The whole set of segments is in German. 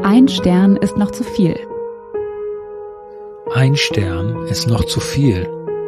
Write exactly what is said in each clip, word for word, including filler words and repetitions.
Ein Stern ist noch zu viel. Ein Stern ist noch zu viel.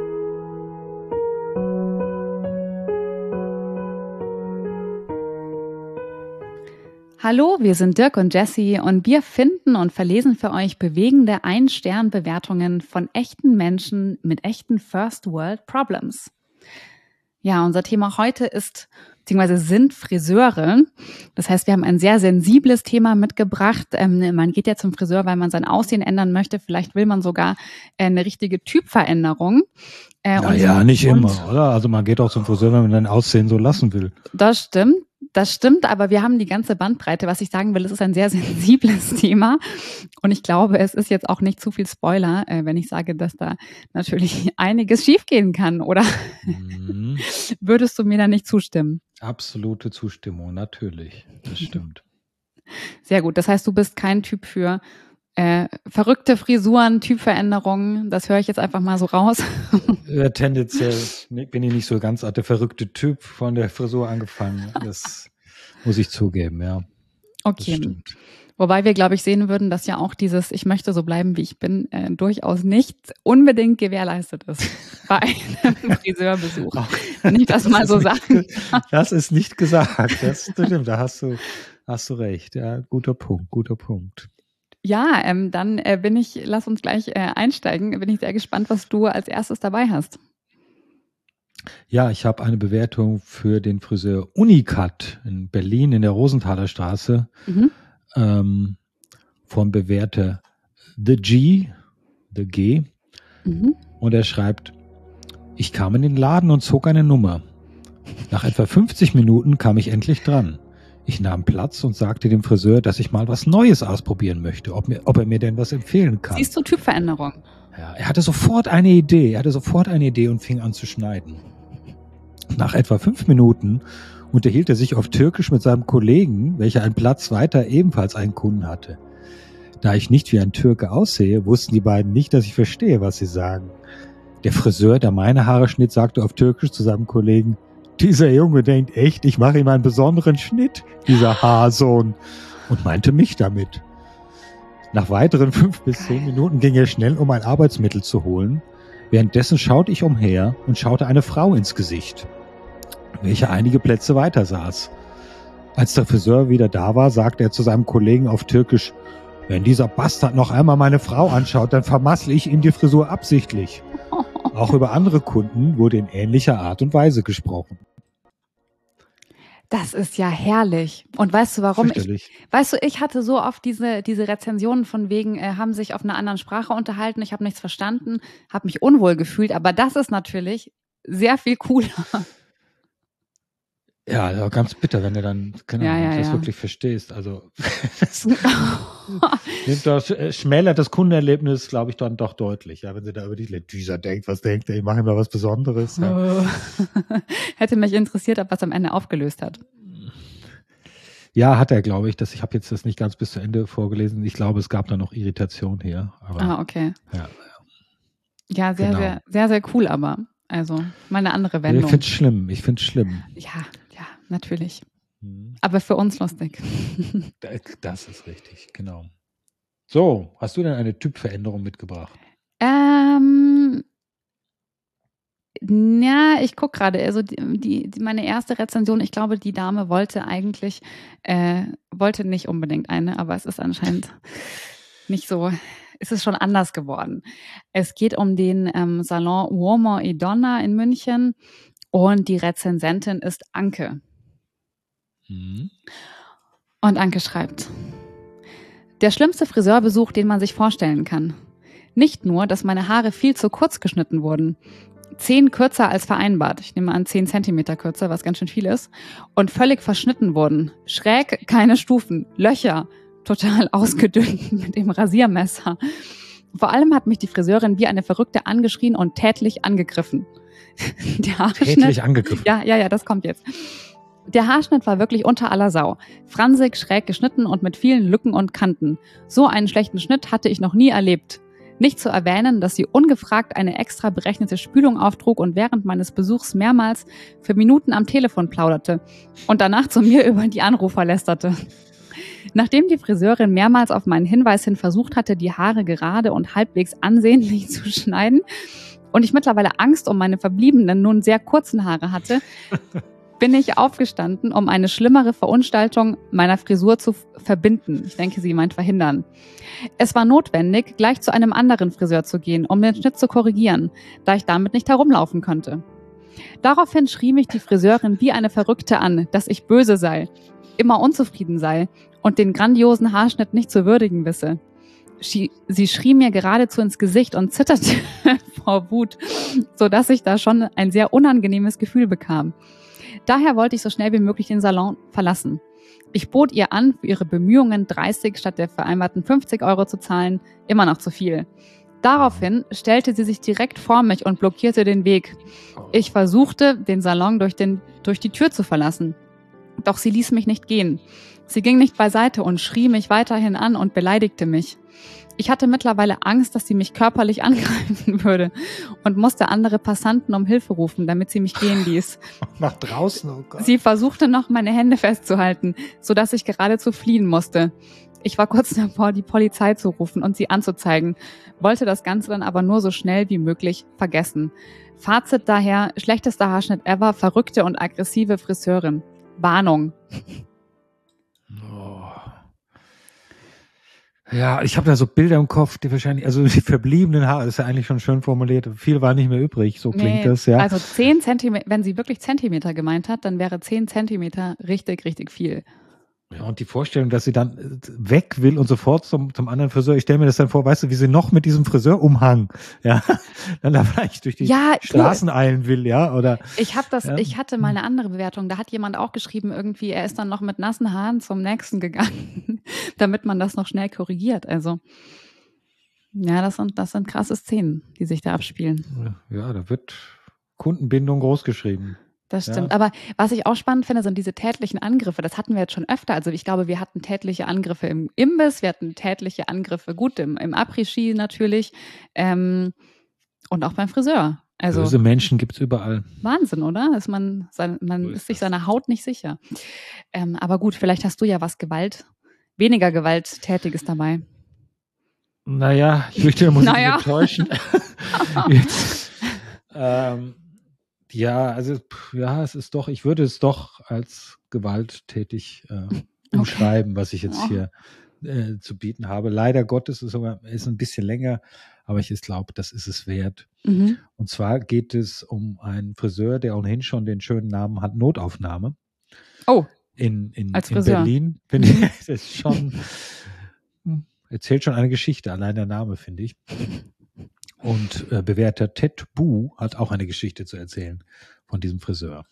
Hallo, wir sind Dirk und Jessie und wir finden und verlesen für euch bewegende Ein-Stern-Bewertungen von echten Menschen mit echten First-World-Problems. Ja, unser Thema heute ist, beziehungsweise sind Friseure. Das heißt, wir haben ein sehr sensibles Thema mitgebracht. Ähm, man geht ja zum Friseur, weil man sein Aussehen ändern möchte. Vielleicht will man sogar äh, eine richtige Typveränderung. Äh, naja, und, nicht und, immer, oder? Also man geht auch zum Friseur, wenn man sein Aussehen so lassen will. Das stimmt. Das stimmt, aber wir haben die ganze Bandbreite. Was ich sagen will, es ist ein sehr sensibles Thema und ich glaube, es ist jetzt auch nicht zu viel Spoiler, äh, wenn ich sage, dass da natürlich einiges schiefgehen kann, oder mhm. Würdest du mir da nicht zustimmen? Absolute Zustimmung, natürlich, das stimmt. Sehr gut, das heißt, du bist kein Typ für äh, verrückte Frisuren, Typveränderungen, das höre ich jetzt einfach mal so raus. Ja, tendenziell bin ich nicht so ganz der verrückte Typ von der Frisur angefangen. Das muss ich zugeben, ja. Okay. Das stimmt. Wobei wir, glaube ich, sehen würden, dass ja auch dieses Ich möchte so bleiben, wie ich bin, äh, durchaus nicht unbedingt gewährleistet ist bei einem Friseurbesuch. Auch, nicht das, das mal so nicht, sagen. Das ist nicht gesagt. Das stimmt, da hast du, hast du recht. Ja, guter Punkt, guter Punkt. Ja, ähm, dann äh, bin ich, lass uns gleich äh, einsteigen. Bin ich sehr gespannt, was du als erstes dabei hast. Ja, ich habe eine Bewertung für den Friseur Unicut in Berlin in der Rosenthaler Straße mhm. ähm, vom Bewerter The G, The G. Mhm. Und er schreibt: Ich kam in den Laden und zog eine Nummer. Nach etwa fünfzig Minuten kam ich endlich dran. Ich nahm Platz und sagte dem Friseur, dass ich mal was Neues ausprobieren möchte, ob, mir, ob er mir denn was empfehlen kann. Siehst du Typveränderung? Ja, er hatte sofort eine Idee, er hatte sofort eine Idee und fing an zu schneiden. Nach etwa fünf Minuten unterhielt er sich auf Türkisch mit seinem Kollegen, welcher einen Platz weiter ebenfalls einen Kunden hatte. Da ich nicht wie ein Türke aussehe, wussten die beiden nicht, dass ich verstehe, was sie sagen. Der Friseur, der meine Haare schnitt, sagte auf Türkisch zu seinem Kollegen: Dieser Junge denkt echt, ich mache ihm einen besonderen Schnitt, dieser Haarsohn, und meinte mich damit. Nach weiteren fünf bis zehn Minuten ging er schnell, um ein Arbeitsmittel zu holen. Währenddessen schaute ich umher und schaute eine Frau ins Gesicht, welche einige Plätze weiter saß. Als der Friseur wieder da war, sagte er zu seinem Kollegen auf Türkisch: Wenn dieser Bastard noch einmal meine Frau anschaut, dann vermassle ich ihm die Frisur absichtlich. Auch über andere Kunden wurde in ähnlicher Art und Weise gesprochen. Das ist ja herrlich. Und weißt du warum? Ich, weißt du, ich hatte so oft diese, diese Rezensionen von wegen, äh, haben sich auf einer anderen Sprache unterhalten, ich habe nichts verstanden, habe mich unwohl gefühlt, aber das ist natürlich sehr viel cooler. Ja, also ganz bitter, wenn du dann genau, ja, ja, das ja. wirklich verstehst. Also das, das schmälert das Kundenerlebnis, glaube ich, dann doch deutlich. Ja, wenn sie da über dich, dieser denkt, was denkt er, ich mache ihm da was Besonderes. Ja. Hätte mich interessiert, ob was am Ende aufgelöst hat. Ja, hat er, glaube ich. Das, ich habe jetzt das nicht ganz bis zu Ende vorgelesen. Ich glaube, es gab da noch Irritation hier. Aber, ah, okay. Ja, ja sehr, genau. sehr, sehr, sehr cool, aber also mal eine andere Wendung. Ich finde es schlimm. Ich finde es schlimm. Ja, ja, natürlich. Hm. Aber für uns lustig. Das ist richtig, genau. So, hast du denn eine Typveränderung mitgebracht? Ähm, ja, ich gucke gerade, also die, die, meine erste Rezension, ich glaube, die Dame wollte eigentlich, äh, wollte nicht unbedingt eine, aber es ist anscheinend nicht so, es ist schon anders geworden. Es geht um den ähm, Salon Uomo e Donna in München und die Rezensentin ist Anke. Mhm. Und Anke schreibt: Der schlimmste Friseurbesuch, den man sich vorstellen kann. Nicht nur, dass meine Haare viel zu kurz geschnitten wurden. Zehn kürzer als vereinbart. Ich nehme an, zehn Zentimeter kürzer, was ganz schön viel ist. Und völlig verschnitten wurden. Schräg, keine Stufen, Löcher. Total ausgedünnt mit dem Rasiermesser. Vor allem hat mich die Friseurin wie eine Verrückte angeschrien und tätlich angegriffen. Der Haarschnitt, tätlich angegriffen? Ja, ja, ja, das kommt jetzt. Der Haarschnitt war wirklich unter aller Sau. Fransig, schräg geschnitten und mit vielen Lücken und Kanten. So einen schlechten Schnitt hatte ich noch nie erlebt. Nicht zu erwähnen, dass sie ungefragt eine extra berechnete Spülung auftrug und während meines Besuchs mehrmals für Minuten am Telefon plauderte und danach zu mir über die Anrufer lästerte. Nachdem die Friseurin mehrmals auf meinen Hinweis hin versucht hatte, die Haare gerade und halbwegs ansehnlich zu schneiden und ich mittlerweile Angst um meine verbliebenen, nun sehr kurzen Haare hatte, bin ich aufgestanden, um eine schlimmere Verunstaltung meiner Frisur zu verbinden. Ich denke, sie meint verhindern. Es war notwendig, gleich zu einem anderen Friseur zu gehen, um den Schnitt zu korrigieren, da ich damit nicht herumlaufen konnte. Daraufhin schrie mich die Friseurin wie eine Verrückte an, dass ich böse sei, immer unzufrieden sei und den grandiosen Haarschnitt nicht zu würdigen wisse. Sie schrie mir geradezu ins Gesicht und zitterte vor Wut, sodass ich da schon ein sehr unangenehmes Gefühl bekam. Daher wollte ich so schnell wie möglich den Salon verlassen. Ich bot ihr an, für ihre Bemühungen dreißig statt der vereinbarten fünfzig Euro zu zahlen, immer noch zu viel. Daraufhin stellte sie sich direkt vor mich und blockierte den Weg. Ich versuchte, den Salon durch, den, durch die Tür zu verlassen. Doch sie ließ mich nicht gehen. Sie ging nicht beiseite und schrie mich weiterhin an und beleidigte mich. Ich hatte mittlerweile Angst, dass sie mich körperlich angreifen würde und musste andere Passanten um Hilfe rufen, damit sie mich gehen ließ. Nach draußen, oh Gott. Sie versuchte noch, meine Hände festzuhalten, sodass ich geradezu fliehen musste. Ich war kurz davor, die Polizei zu rufen und sie anzuzeigen, wollte das Ganze dann aber nur so schnell wie möglich vergessen. Fazit daher, schlechtester Haarschnitt ever, verrückte und aggressive Friseurin. Warnung. Oh. Ja, ich habe da so Bilder im Kopf, die wahrscheinlich, also die verbliebenen Haare, ist ja eigentlich schon schön formuliert, viel war nicht mehr übrig, so klingt nee, das, ja. Also zehn Zentimeter, wenn sie wirklich Zentimeter gemeint hat, dann wäre zehn Zentimeter richtig, richtig viel. Ja, und die Vorstellung, dass sie dann weg will und sofort zum, zum anderen Friseur, ich stelle mir das dann vor, weißt du, wie sie noch mit diesem Friseurumhang, ja, dann da vielleicht durch die ja, Straßen cool. eilen will, ja, oder. Ich habe das, ja. ich hatte mal eine andere Bewertung, da hat jemand auch geschrieben, irgendwie, er ist dann noch mit nassen Haaren zum nächsten gegangen, damit man das noch schnell korrigiert, also. Ja, das sind, das sind krasse Szenen, die sich da abspielen. Ja, da wird Kundenbindung großgeschrieben. Das stimmt. Ja. Aber was ich auch spannend finde, sind diese tätlichen Angriffe. Das hatten wir jetzt schon öfter. Also ich glaube, wir hatten tätliche Angriffe im Imbiss, wir hatten tätliche Angriffe, gut, im, im Après-Ski natürlich ähm, und auch beim Friseur. Also, böse Menschen gibt es überall. Wahnsinn, oder? Ist man sein, man ist, ist sich seiner Haut nicht sicher. Ähm, aber gut, vielleicht hast du ja was Gewalt, weniger Gewalttätiges dabei. Naja, ich möchte muss naja. ich enttäuschen. Jetzt, ähm, Ja, also ja, es ist doch, ich würde es doch als gewalttätig äh, umschreiben, okay. was ich jetzt oh. hier äh, zu bieten habe. Leider Gottes ist es ist ein bisschen länger, aber ich glaube, das ist es wert. Mhm. Und zwar geht es um einen Friseur, der ohnehin schon den schönen Namen hat, Notaufnahme. Oh, in, in, als in Friseur. Berlin. Finde ich, das ist schon, erzählt schon eine Geschichte, allein der Name, finde ich. Und äh, bewährter Ted Bu hat auch eine Geschichte zu erzählen von diesem Friseur.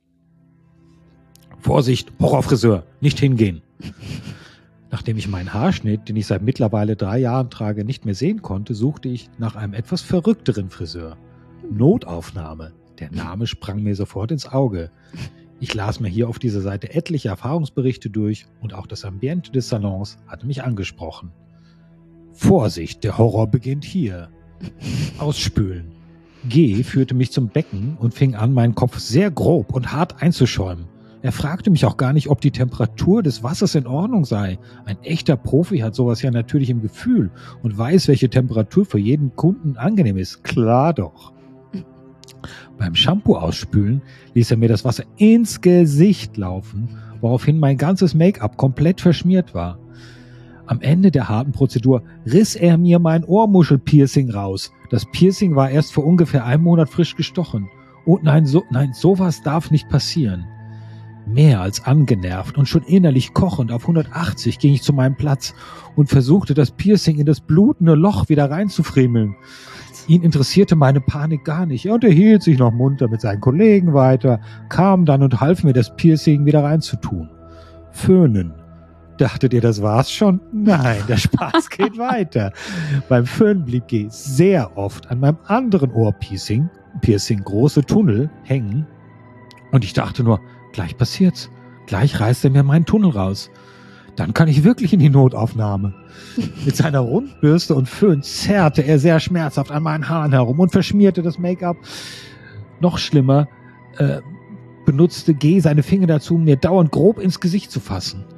Vorsicht, Horrorfriseur, nicht hingehen. Nachdem ich meinen Haarschnitt, den ich seit mittlerweile drei Jahren trage, nicht mehr sehen konnte, suchte ich nach einem etwas verrückteren Friseur. Notaufnahme. Der Name sprang mir sofort ins Auge. Ich las mir hier auf dieser Seite etliche Erfahrungsberichte durch und auch das Ambiente des Salons hatte mich angesprochen. Vorsicht, der Horror beginnt hier. Ausspülen. G führte mich zum Becken und fing an, meinen Kopf sehr grob und hart einzuschäumen. Er fragte mich auch gar nicht, ob die Temperatur des Wassers in Ordnung sei. Ein echter Profi hat sowas ja natürlich im Gefühl und weiß, welche Temperatur für jeden Kunden angenehm ist. Klar doch. Beim Shampoo ausspülen ließ er mir das Wasser ins Gesicht laufen, woraufhin mein ganzes Make-up komplett verschmiert war. Am Ende der harten Prozedur riss er mir mein Ohrmuschel-Piercing raus. Das Piercing war erst vor ungefähr einem Monat frisch gestochen. Und nein, so, nein, sowas darf nicht passieren. Mehr als angenervt und schon innerlich kochend auf hundertachtzig ging ich zu meinem Platz und versuchte, das Piercing in das blutende Loch wieder reinzufriemeln. Ihn interessierte meine Panik gar nicht. Er unterhielt sich noch munter mit seinen Kollegen weiter, kam dann und half mir, das Piercing wieder reinzutun. Föhnen. Dachtet ihr, das war's schon? Nein, der Spaß geht weiter. Beim Föhn blieb G sehr oft an meinem anderen Ohrpiercing, Piercing große Tunnel, hängen. Und ich dachte nur, gleich passiert's. Gleich reißt er mir meinen Tunnel raus. Dann kann ich wirklich in die Notaufnahme. Mit seiner Rundbürste und Föhn zerrte er sehr schmerzhaft an meinen Haaren herum und verschmierte das Make-up. Noch schlimmer, äh, benutzte G seine Finger dazu, mir dauernd grob ins Gesicht zu fassen.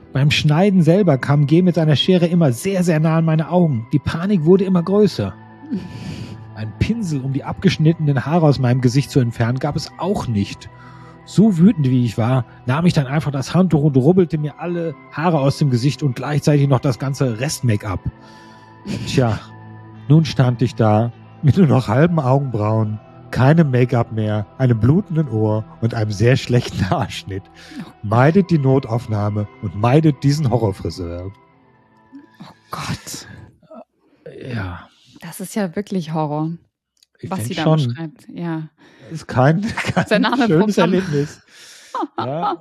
Beim Schneiden selber kam G mit seiner Schere immer sehr, sehr nah an meine Augen. Die Panik wurde immer größer. Ein Pinsel, um die abgeschnittenen Haare aus meinem Gesicht zu entfernen, gab es auch nicht. So wütend wie ich war, nahm ich dann einfach das Handtuch und rubbelte mir alle Haare aus dem Gesicht und gleichzeitig noch das ganze Rest-Make-up. Tja, nun stand ich da mit nur noch halben Augenbrauen, keinem Make-up mehr, einem blutenden Ohr und einem sehr schlechten Haarschnitt. Meidet die Notaufnahme und meidet diesen Horrorfriseur. Oh Gott. Ja. Das ist ja wirklich Horror, Ich was sie da schon. beschreibt. Ja. Ist kein, kein Der Name schönes Programm. Erlebnis. Ja.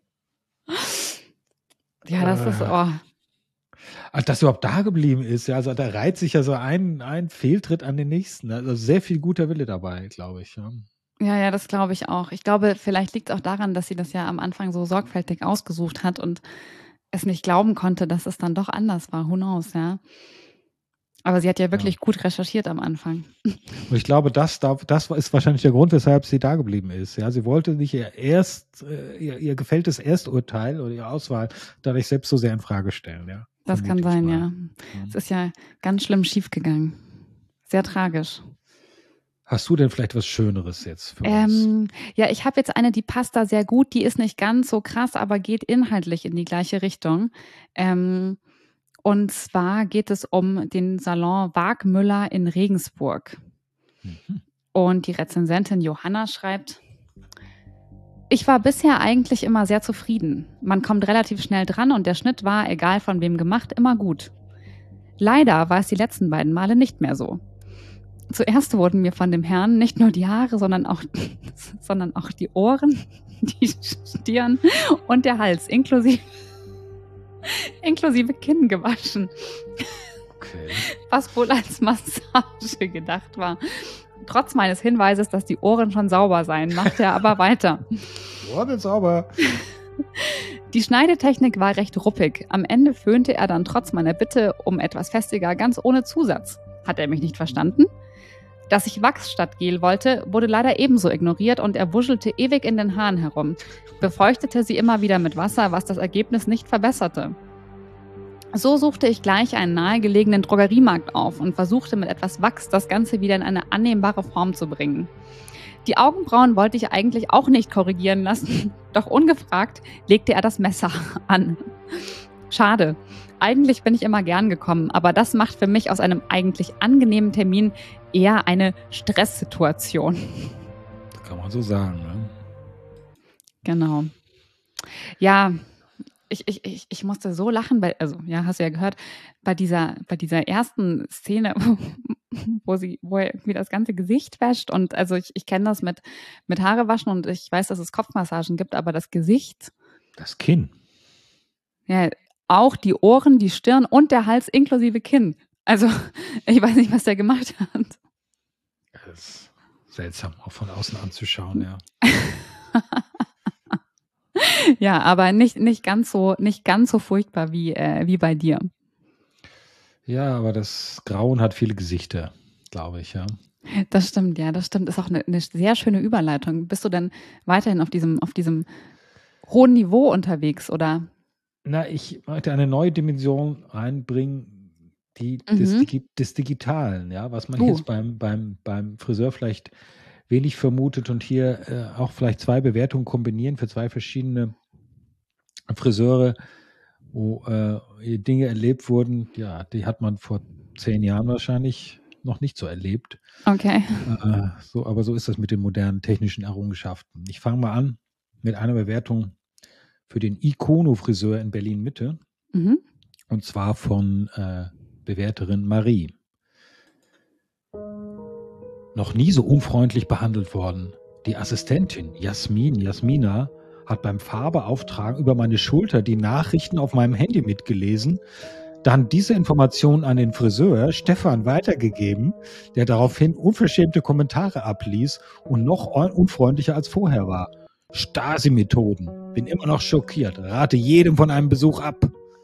Ja, das ist, oh. Also, dass überhaupt da geblieben ist, ja, also da reiht sich ja so ein, ein Fehltritt an den nächsten. Also sehr viel guter Wille dabei, glaube ich. Ja, Ja, ja, das glaube ich auch. Ich glaube, vielleicht liegt es auch daran, dass sie das ja am Anfang so sorgfältig ausgesucht hat und es nicht glauben konnte, dass es dann doch anders war. Who knows, ja. Aber sie hat ja wirklich Ja. gut recherchiert am Anfang. Und ich glaube, das, das ist wahrscheinlich der Grund, weshalb sie da geblieben ist. Ja, sie wollte nicht ihr erst, ihr, ihr gefälltes Ersturteil oder ihre Auswahl dadurch selbst so sehr in Frage stellen. Ja, Das kann vermute ich sein, mal. ja. Es ist ja ganz schlimm schiefgegangen. Sehr tragisch. Hast du denn vielleicht was Schöneres jetzt für uns? Ähm, ja, ich habe jetzt eine, die passt da sehr gut. Die ist nicht ganz so krass, aber geht inhaltlich in die gleiche Richtung. Ähm, und zwar geht es um den Salon Wagmüller in Regensburg. Mhm. Und die Rezensentin Johanna schreibt: Ich war bisher eigentlich immer sehr zufrieden. Man kommt relativ schnell dran und der Schnitt war, egal von wem gemacht, immer gut. Leider war es die letzten beiden Male nicht mehr so. Zuerst wurden mir von dem Herrn nicht nur die Haare, sondern auch, sondern auch die Ohren, die Stirn und der Hals, inklusive, inklusive Kinn gewaschen, Okay. was wohl als Massage gedacht war. Trotz meines Hinweises, dass die Ohren schon sauber seien, machte er aber weiter. Ohren sauber. Die Schneidetechnik war recht ruppig. Am Ende föhnte er dann trotz meiner Bitte um etwas festiger, ganz ohne Zusatz. Hat er mich nicht verstanden? Dass ich Wachs statt Gel wollte, wurde leider ebenso ignoriert und er wuschelte ewig in den Haaren herum, befeuchtete sie immer wieder mit Wasser, was das Ergebnis nicht verbesserte. So suchte ich gleich einen nahegelegenen Drogeriemarkt auf und versuchte mit etwas Wachs das Ganze wieder in eine annehmbare Form zu bringen. Die Augenbrauen wollte ich eigentlich auch nicht korrigieren lassen, doch ungefragt legte er das Messer an. Schade. Eigentlich bin ich immer gern gekommen, aber das macht für mich aus einem eigentlich angenehmen Termin eher eine Stresssituation. Das kann man so sagen. Ne? Genau. Ja, ich, ich, ich, ich musste so lachen, weil, also ja, hast du ja gehört, bei dieser, bei dieser ersten Szene, wo sie, wo er irgendwie das ganze Gesicht wäscht und also ich, ich kenne das mit, mit Haare waschen und ich weiß, dass es Kopfmassagen gibt, aber das Gesicht, Das Kinn. ja, auch die Ohren, die Stirn und der Hals inklusive Kinn. Also, ich weiß nicht, was der gemacht hat. Das ist seltsam, auch von außen anzuschauen, ja. Ja, aber nicht, nicht ganz so, nicht ganz so furchtbar wie, äh, wie bei dir. Ja, aber das Grauen hat viele Gesichter, glaube ich, ja. Das stimmt, ja, das stimmt. Ist auch eine, eine sehr schöne Überleitung. Bist du denn weiterhin auf diesem, auf diesem hohen Niveau unterwegs, oder? Na, ich möchte eine neue Dimension reinbringen, die Mhm. des, Digi- des Digitalen, ja, was man Uh. jetzt beim, beim, beim Friseur vielleicht wenig vermutet und hier äh, auch vielleicht zwei Bewertungen kombinieren für zwei verschiedene Friseure, wo äh, Dinge erlebt wurden, ja, die hat man vor zehn Jahren wahrscheinlich noch nicht so erlebt. Okay. Äh, so, aber so ist das mit den modernen technischen Errungenschaften. Ich fange mal an mit einer Bewertung für den Ikono-Friseur in Berlin-Mitte. Mhm. Und zwar von äh, Bewerterin Marie. Noch nie so unfreundlich behandelt worden. Die Assistentin Jasmin, Jasmina, hat beim Farbeauftragen über meine Schulter die Nachrichten auf meinem Handy mitgelesen, dann diese Informationen an den Friseur Stefan weitergegeben, der daraufhin unverschämte Kommentare abließ und noch un- unfreundlicher als vorher war. Stasi-Methoden. Bin immer noch schockiert. Rate jedem von einem Besuch ab.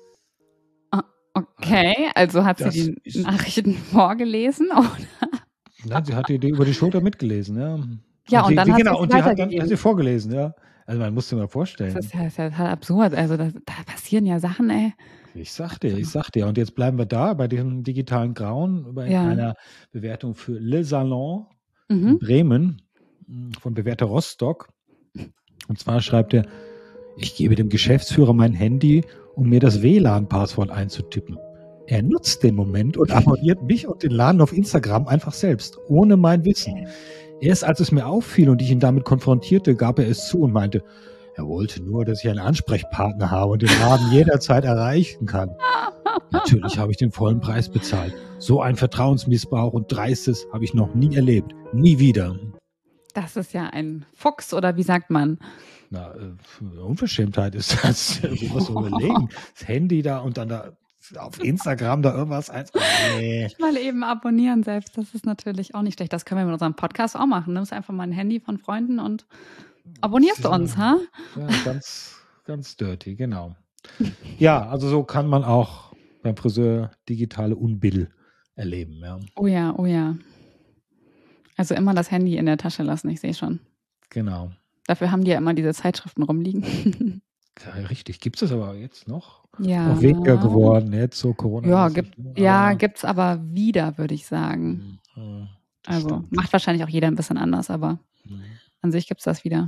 Okay, also hat Das sie die ist- Nachrichten vorgelesen, oder? Nein, sie hat die, die über die Schulter mitgelesen, ja. Ja, Und und die, dann die, hat sie genau, es und die hat dann hat weitergegeben. sie vorgelesen, ja. Also man muss sich mal Das vorstellen. ist ja, ist ja total absurd. Also da, da passieren ja Sachen, ey. Ich sag dir, Also, ich sag dir. Und jetzt bleiben wir da bei diesem digitalen Grauen, bei ja. einer Bewertung für Le Salon in Mhm. Bremen mh, von Bewerter Rostock. Und zwar schreibt er, ich gebe dem Geschäftsführer mein Handy, um mir das W L A N-Passwort einzutippen. Er nutzt den Moment und abonniert mich und den Laden auf Instagram einfach selbst, ohne mein Wissen. Erst als es mir auffiel und ich ihn damit konfrontierte, gab er es zu und meinte, er wollte nur, dass ich einen Ansprechpartner habe und den Laden jederzeit erreichen kann. Natürlich habe ich den vollen Preis bezahlt. So ein Vertrauensmissbrauch und Dreistes habe ich noch nie erlebt. Nie wieder. Das ist ja ein Fuchs, oder wie sagt man? Na, äh, Unverschämtheit ist das. Du musst überlegen. Das Handy da und dann da auf Instagram da irgendwas. Eins. Nee. Mal eben abonnieren selbst, das ist natürlich auch nicht schlecht. Das können wir mit unserem Podcast auch machen. Nimmst einfach mal ein Handy von Freunden und abonnierst du uns, ha? Ja, ganz, ganz dirty, genau. Ja, also so kann man auch beim Friseur digitale Unbill erleben. Ja. Oh ja, oh ja. Also immer das Handy in der Tasche lassen, ich sehe schon. Genau. Dafür haben die ja immer diese Zeitschriften rumliegen. Ja, richtig. Gibt es das aber jetzt noch? Ja. Auch weniger geworden, jetzt so Corona. Ja, gibt, ja, gibt's aber wieder, würde ich sagen. Ja, Also stimmt. macht wahrscheinlich auch jeder ein bisschen anders, aber Mhm. an sich gibt's das wieder.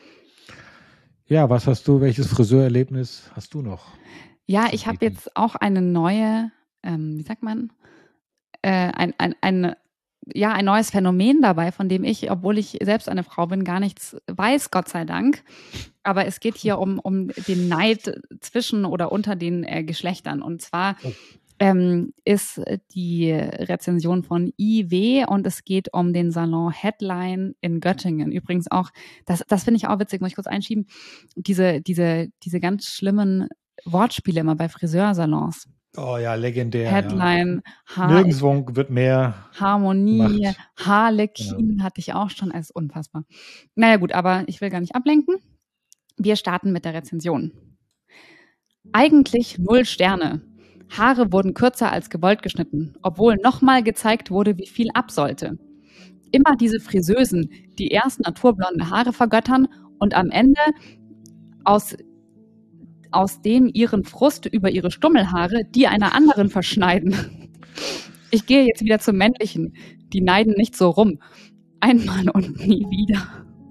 Ja, was hast du, welches Friseurerlebnis hast du noch? Ja, ich habe jetzt auch eine neue, ähm, wie sagt man, äh, ein, ein, ein, ja, ein neues Phänomen dabei, von dem ich, obwohl ich selbst eine Frau bin, gar nichts weiß, Gott sei Dank. Aber es geht hier um, um den Neid zwischen oder unter den äh, Geschlechtern. Und zwar ähm, ist die Rezension von I W und es geht um den Salon Headline in Göttingen. Übrigens auch, das, das finde ich auch witzig, muss ich kurz einschieben, diese, diese, diese ganz schlimmen Wortspiele immer bei Friseursalons. Oh ja, legendär. Headline, ja. Nirgendwo wird mehr Harmonie, gemacht. Harlekin hatte ich auch schon, also unfassbar. Naja gut, aber ich will gar nicht ablenken. Wir starten mit der Rezension. Eigentlich null Sterne. Haare wurden kürzer als gewollt geschnitten, obwohl nochmal gezeigt wurde, wie viel ab sollte. Immer diese Friseusen, die erst naturblonde Haare vergöttern und am Ende aus, aus dem ihren Frust über ihre Stummelhaare die einer anderen verschneiden. Ich gehe jetzt wieder zum Männlichen. Die neiden nicht so rum. Einmal und nie wieder.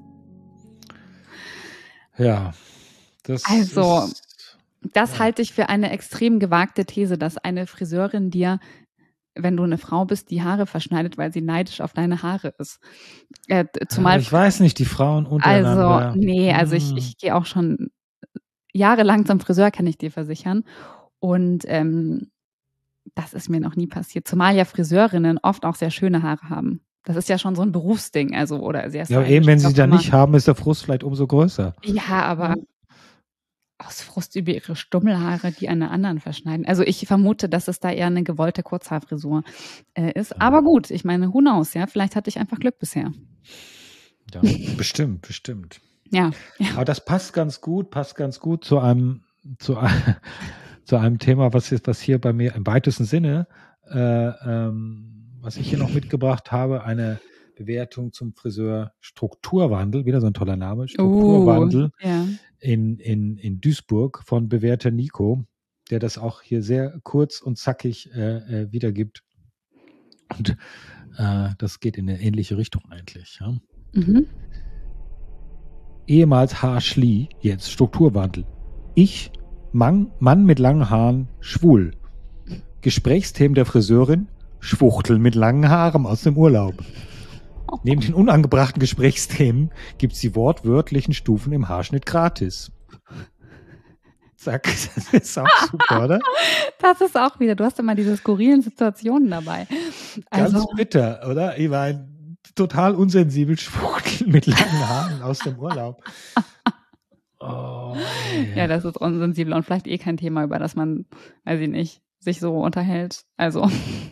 Ja, das Also, ist, das ja. halte ich für eine extrem gewagte These, dass eine Friseurin dir, wenn du eine Frau bist, die Haare verschneidet, weil sie neidisch auf deine Haare ist. Äh, zumal, ich weiß nicht, die Frauen untereinander. Also, nee, also ich, ich gehe auch schon jahrelang zum Friseur, kann ich dir versichern. Und ähm, das ist mir noch nie passiert. Zumal ja Friseurinnen oft auch sehr schöne Haare haben. Das ist ja schon so ein Berufsding, also oder sehr Ja, aber eben, wenn sie da nicht haben, ist der Frust vielleicht umso größer. Ja, aber aus Frust über ihre Stummelhaare, die einer anderen verschneiden. Also ich vermute, dass es da eher eine gewollte Kurzhaarfrisur äh, ist. Aber gut, ich meine, who knows, ja? Vielleicht hatte ich einfach Glück bisher. Ja, bestimmt, bestimmt. Ja, ja. Aber das passt ganz gut, passt ganz gut zu einem, zu, zu einem Thema, was, ist, was hier bei mir im weitesten Sinne, äh, ähm, was ich hier noch mitgebracht habe, eine Bewertung zum Friseur Strukturwandel, wieder so ein toller Name, Strukturwandel uh, ja. in, in, in Duisburg von Bewerter Nico, der das auch hier sehr kurz und zackig äh, äh, wiedergibt. Und äh, das geht in eine ähnliche Richtung eigentlich. Ja. Mhm. Ehemals Haar Schlie, jetzt Strukturwandel. Ich, Mann, Mann mit langen Haaren, schwul. Gesprächsthemen der Friseurin, Schwuchteln mit langen Haaren aus dem Urlaub. Neben den unangebrachten Gesprächsthemen gibt es die wortwörtlichen Stufen im Haarschnitt gratis. Zack, das ist auch super, oder? Das ist auch wieder, du hast immer diese skurrilen Situationen dabei. Also, Ganz bitter, oder? Ich war total unsensibel, Schwuchteln mit langen Haaren aus dem Urlaub. Oh, yeah. Ja, das ist unsensibel und vielleicht eh kein Thema, über das man, weiß ich nicht, sich so unterhält. Also.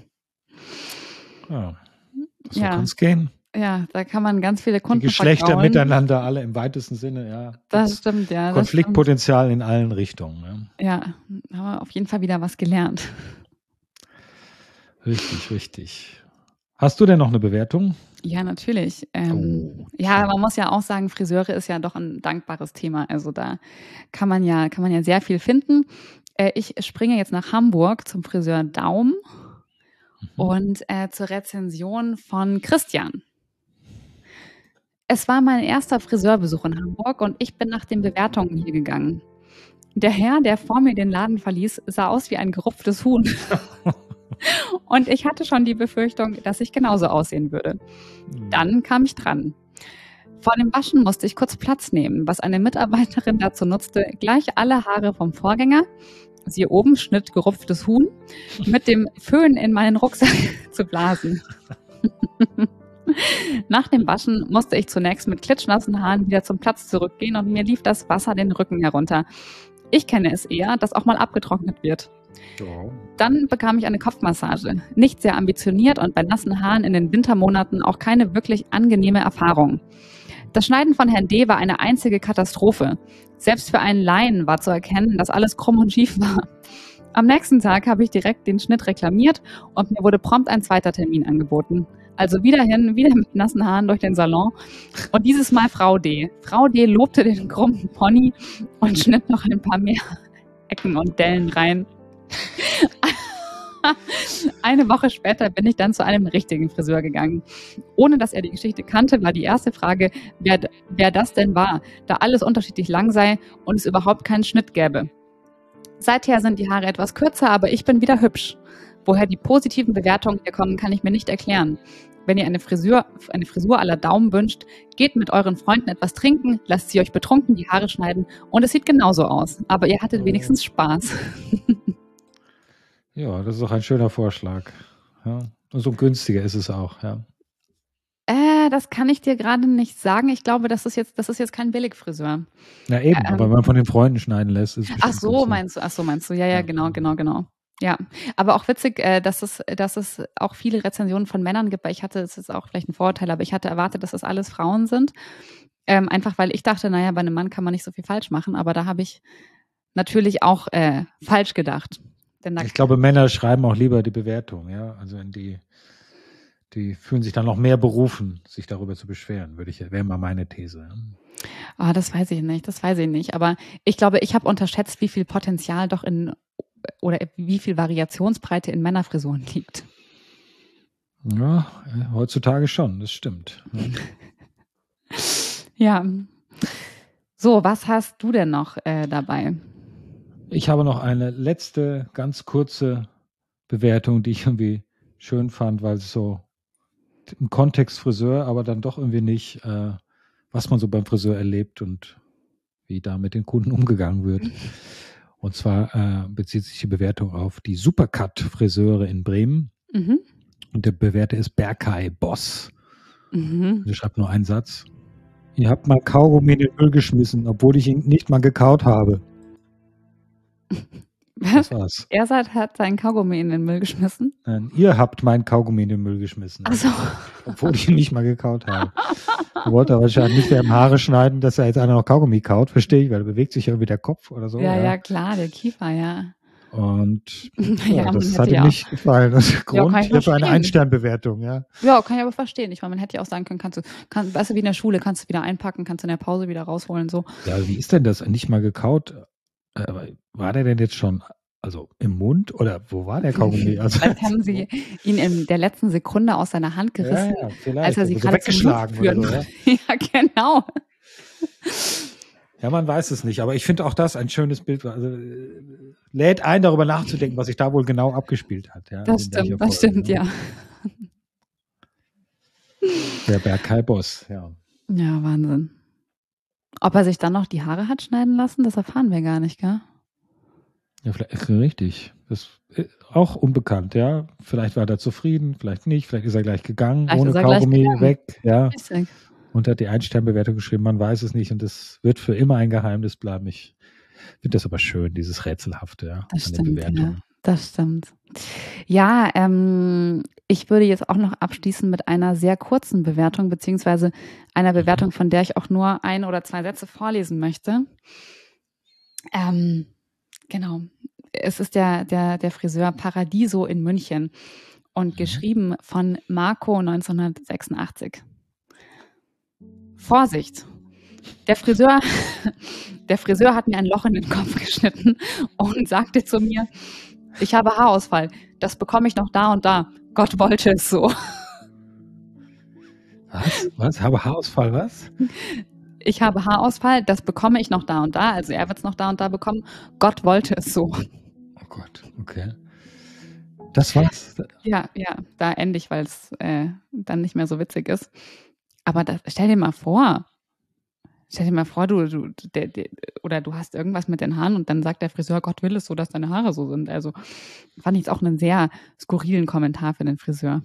Ja, so ja. kann es gehen. Ja, da kann man ganz viele Kunden Die Geschlechter vergrauen. miteinander, alle im weitesten Sinne, ja. Das, das stimmt, ja. Konfliktpotenzial in allen Richtungen. Ja, ja, haben wir auf jeden Fall wieder was gelernt. Richtig, richtig. Hast du denn noch eine Bewertung? Ja, natürlich. Ähm, Oh, ja, schön. man muss ja auch sagen, Friseure ist ja doch ein dankbares Thema. Also da kann man ja, kann man ja sehr viel finden. Äh, ich springe jetzt nach Hamburg zum Friseur Daum Mhm. und äh, zur Rezension von Christian. Es war mein erster Friseurbesuch in Hamburg und ich bin nach den Bewertungen hier gegangen. Der Herr, der vor mir den Laden verließ, sah aus wie ein gerupftes Huhn. Und ich hatte schon die Befürchtung, dass ich genauso aussehen würde. Dann kam ich dran. Vor dem Waschen musste ich kurz Platz nehmen, was eine Mitarbeiterin dazu nutzte, gleich alle Haare vom Vorgänger, siehe oben, Schnitt gerupftes Huhn, mit dem Föhn in meinen Rucksack zu blasen. Nach dem Waschen musste ich zunächst mit klitschnassen Haaren wieder zum Platz zurückgehen und mir lief das Wasser den Rücken herunter. Ich kenne es eher, dass auch mal abgetrocknet wird. Ja. Dann bekam ich eine Kopfmassage. Nicht sehr ambitioniert und bei nassen Haaren in den Wintermonaten auch keine wirklich angenehme Erfahrung. Das Schneiden von Herrn D. war eine einzige Katastrophe. Selbst für einen Laien war zu erkennen, dass alles krumm und schief war. Am nächsten Tag habe ich direkt den Schnitt reklamiert und mir wurde prompt ein zweiter Termin angeboten. Also wieder hin, wieder mit nassen Haaren durch den Salon und dieses Mal Frau D. Frau D. lobte den krummen Pony und schnitt noch ein paar mehr Ecken und Dellen rein. Eine Woche später bin ich dann zu einem richtigen Friseur gegangen. Ohne dass er die Geschichte kannte, war die erste Frage, wer, wer das denn war, da alles unterschiedlich lang sei und es überhaupt keinen Schnitt gäbe. Seither sind die Haare etwas kürzer, aber ich bin wieder hübsch. Woher die positiven Bewertungen hier kommen, kann ich mir nicht erklären. Wenn ihr eine Frisur, eine Frisur à la Daumen wünscht, geht mit euren Freunden etwas trinken, lasst sie euch betrunken die Haare schneiden und es sieht genauso aus. Aber ihr hattet wenigstens Spaß. Ja, das ist auch ein schöner Vorschlag. Ja. Und so günstiger ist es auch, ja. Äh, das kann ich dir gerade nicht sagen. Ich glaube, das ist jetzt, das ist jetzt kein Billigfriseur. Na eben, Ähm, aber wenn man von den Freunden schneiden lässt, ist es Ach bestimmt so, günstiger. meinst du? Ach so, meinst du? Ja, ja, Ja. genau, genau, genau. Ja, aber auch witzig, äh, dass es, dass es auch viele Rezensionen von Männern gibt, weil ich hatte, es ist auch vielleicht ein Vorurteil, aber ich hatte erwartet, dass das alles Frauen sind. Ähm, einfach weil ich dachte, naja, bei einem Mann kann man nicht so viel falsch machen, aber da habe ich natürlich auch äh, falsch gedacht. Denn da, Ich glaube, Männer schreiben auch lieber die Bewertung, ja. Also in die, die fühlen sich dann noch mehr berufen, sich darüber zu beschweren, würde ich, wäre mal meine These. ah, das weiß ich nicht, das weiß ich nicht. Aber ich glaube, ich habe unterschätzt, wie viel Potenzial doch in oder wie viel Variationsbreite in Männerfrisuren liegt. Ja, äh, heutzutage schon, das stimmt. Ja. So, was hast du denn noch äh, dabei? Ich habe noch eine letzte, ganz kurze Bewertung, die ich irgendwie schön fand, weil es so im Kontext Friseur, aber dann doch irgendwie nicht, äh, was man so beim Friseur erlebt und wie da mit den Kunden umgegangen wird. Und zwar äh, bezieht sich die Bewertung auf die Supercut-Friseure in Bremen. Mhm. Und der Bewerter ist Berkay Boss. Mhm. Der schreibt nur einen Satz. Ihr habt mal Kaugummi in den Müll geschmissen, obwohl ich ihn nicht mal gekaut habe. Das war's. Er sagt, hat seinen Kaugummi in den Müll geschmissen. Nein, ihr habt meinen Kaugummi in den Müll geschmissen. Ach so. Obwohl ich ihn nicht mal gekaut habe. Er wollte wahrscheinlich nicht mehr im Haare schneiden, dass er jetzt einer noch Kaugummi kaut, verstehe ich, weil da bewegt sich irgendwie der Kopf oder so. Ja, ja, ja, klar, der Kiefer, ja. Und Ja, ja, man das hätte hat ihm ja nicht gefallen. Das ist Ja, Grund kann ich hier für eine verstehen. Ein-Stern-Bewertung, ja. Ja, kann ich aber verstehen. Ich meine, man hätte ja auch sagen können, kannst du, kann, weißt du, wie in der Schule, kannst du wieder einpacken, kannst du in der Pause wieder rausholen, so. Ja, wie ist denn das? Nicht mal gekaut? Äh, War der denn jetzt schon, also im Mund oder wo war der Kaugummi? Also, Vielleicht haben sie ihn in der letzten Sekunde aus seiner Hand ja, gerissen, ja, vielleicht. als er sie Also so gerade zum weggeschlagen Luftführen oder so, ja. Ja, genau. Ja, man weiß es nicht, aber ich finde auch das ein schönes Bild. Also, äh, lädt ein, darüber nachzudenken, was sich da wohl genau abgespielt hat. Ja, Das in welcher stimmt, das Folge, stimmt, ne? ja. Der Berkay Boss, ja. Ja, Wahnsinn. Ob er sich dann noch die Haare hat schneiden lassen, das erfahren wir gar nicht, gell? Ja, vielleicht richtig. Das ist auch unbekannt, ja. Vielleicht war er zufrieden, vielleicht nicht, vielleicht ist er gleich gegangen, Vielleicht ohne ist er gleich Kaugummi gegangen. weg, ja. Richtig. Und hat die Ein-Stern-Bewertung geschrieben, man weiß es nicht und das wird für immer ein Geheimnis bleiben. Ich finde das aber schön, dieses Rätselhafte, ja, Das an den stimmt, ja. Bewertungen. Das stimmt. Ja, ähm, ich würde jetzt auch noch abschließen mit einer sehr kurzen Bewertung, beziehungsweise einer Bewertung, von der ich auch nur ein oder zwei Sätze vorlesen möchte. Ähm, genau. Es ist der, der, der Friseur Paradiso in München. und geschrieben von Marco neunzehnhundertsechsundachtzig. Vorsicht! Der Friseur, der Friseur hat mir ein Loch in den Kopf geschnitten und sagte zu mir, ich habe Haarausfall, das bekomme ich noch da und da. Gott wollte es so. Was? Was? Habe Haarausfall, was? Ich habe Haarausfall, das bekomme ich noch da und da. Also er wird es noch da und da bekommen. Gott wollte es so. Oh Gott, okay. Das war's? Ja, ja, da ende ich, weil es äh, dann nicht mehr so witzig ist. Aber das, stell dir mal vor, stell dir mal vor, du, du der, der, oder du hast irgendwas mit den Haaren und dann sagt der Friseur, Gott will es so, dass deine Haare so sind. Also fand ich es auch einen sehr skurrilen Kommentar für den Friseur.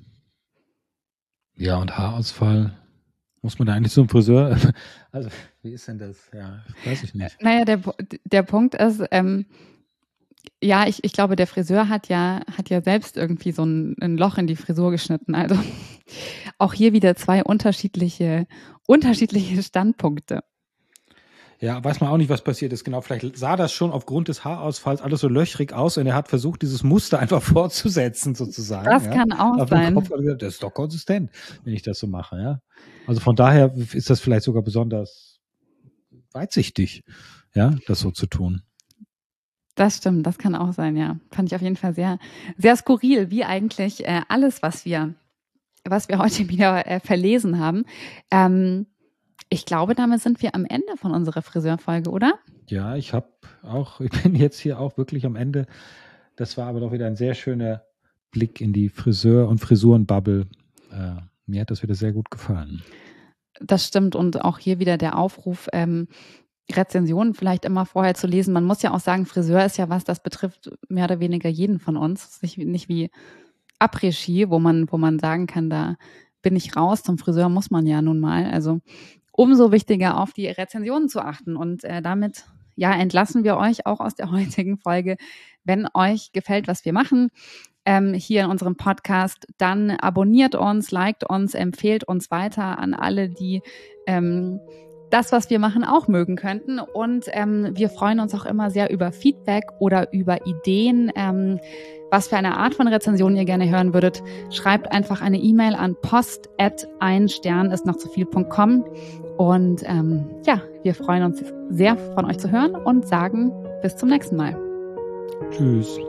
Ja, und Haarausfall, muss man da eigentlich so einen Friseur, also wie ist denn das? Ja, weiß ich nicht. Naja, der, der Punkt ist, ähm, ja, ich, ich glaube, der Friseur hat ja, hat ja selbst irgendwie so ein, ein Loch in die Frisur geschnitten. Also auch hier wieder zwei unterschiedliche, unterschiedliche Standpunkte. Ja, weiß man auch nicht, was passiert ist. Genau, vielleicht sah das schon aufgrund des Haarausfalls alles so löchrig aus und er hat versucht, dieses Muster einfach fortzusetzen, sozusagen. Das ja. kann auch Auf sein. Kopf hat er gesagt, das ist doch konsistent, wenn ich das so mache. Ja. Also von daher ist das vielleicht sogar besonders weitsichtig, ja, das so zu tun. Das stimmt, das kann auch sein, ja. Fand ich auf jeden Fall sehr, sehr skurril, wie eigentlich äh, alles, was wir, was wir heute wieder äh, verlesen haben. Ähm, ich glaube, damit sind wir am Ende von unserer Friseurfolge, oder? Ja, ich habe auch, ich bin jetzt hier auch wirklich am Ende. Das war aber doch wieder ein sehr schöner Blick in die Friseur- und Frisurenbubble. Äh, mir hat das wieder sehr gut gefallen. Das stimmt und auch hier wieder der Aufruf, ähm, Rezensionen vielleicht immer vorher zu lesen. Man muss ja auch sagen, Friseur ist ja was, das betrifft mehr oder weniger jeden von uns. Nicht, nicht wie Après-Ski, wo man, wo man sagen kann, da bin ich raus. Zum Friseur muss man ja nun mal. Also umso wichtiger, auf die Rezensionen zu achten. Und äh, damit ja, entlassen wir euch auch aus der heutigen Folge. Wenn euch gefällt, was wir machen, ähm, hier in unserem Podcast, dann abonniert uns, liked uns, empfehlt uns weiter an alle, die ähm, das, was wir machen, auch mögen könnten. Und ähm, wir freuen uns auch immer sehr über Feedback oder über Ideen, ähm, was für eine Art von Rezension ihr gerne hören würdet. Schreibt einfach eine E-Mail an post at ein Stern ist noch zu viel Punkt com. Und ähm, ja, wir freuen uns sehr, von euch zu hören und sagen bis zum nächsten Mal. Tschüss.